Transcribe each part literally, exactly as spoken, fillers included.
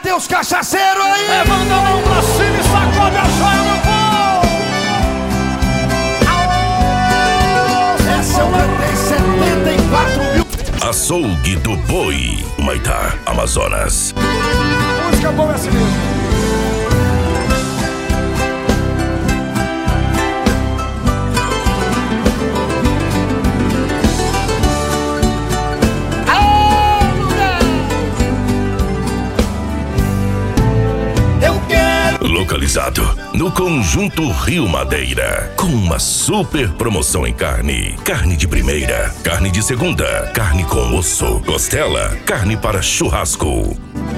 Cadê os cachaceiros aí? Levanta a mão pra cima e sacode a joia, meu povo. Essa eu mandei setenta e quatro mil. Açougue do Boi, Humaitá, Amazonas. Música boa é assim mesmo. Localizado no Conjunto Rio Madeira, com uma super promoção em carne. Carne de primeira, carne de segunda, carne com osso, costela, carne para churrasco.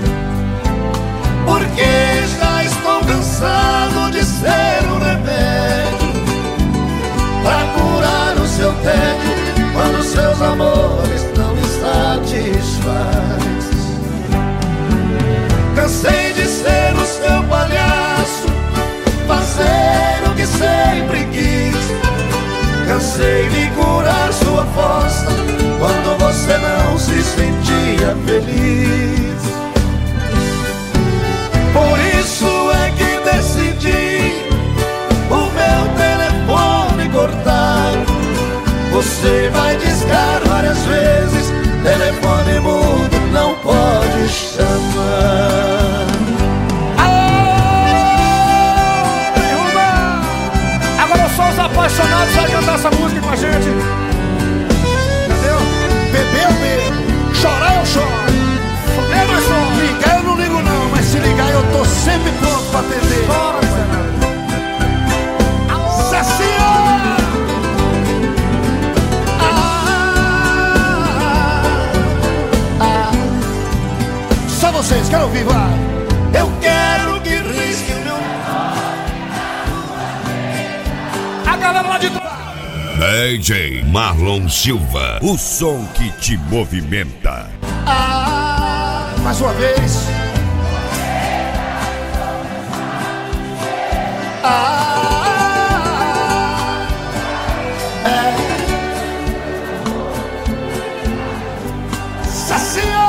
Porque já estou cansado de ser um remédio pra curar o seu tédio quando seus amores não me satisfaz. Cansei de ser o seu palhaço, fazer o que sempre quis. Cansei de curar sua fossa quando você não se sentia feliz. Por isso é que decidi o meu telefone cortar. Você vai discar várias vezes, telefone mudo não pode chamar. Apaixonados vai cantar essa música com a gente. Entendeu? Beber eu bebo, chorar eu choro. Eu não choro. Ligar eu não ligo não, mas se ligar eu tô sempre pronto pra atender. Chora, Sacia! Ah, ah. Só vocês, quero ouvir, vai. Eu quero que risque o meu... A galera lá de trás. D J Marlon Silva, o som que te movimenta. Ah, mais uma vez. Ah, é. Saciou.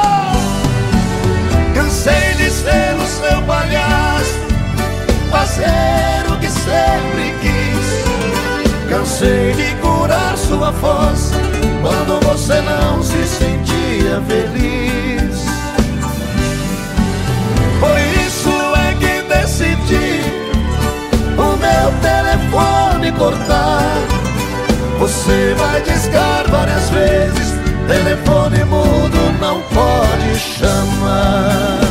Cansei de ser o seu palhaço, fazer o que sempre quis. Cansei de curar sua fossa quando você não se sentia feliz. Por isso é que decidi o meu telefone cortar. Você vai discar várias vezes, telefone mudo não pode chamar.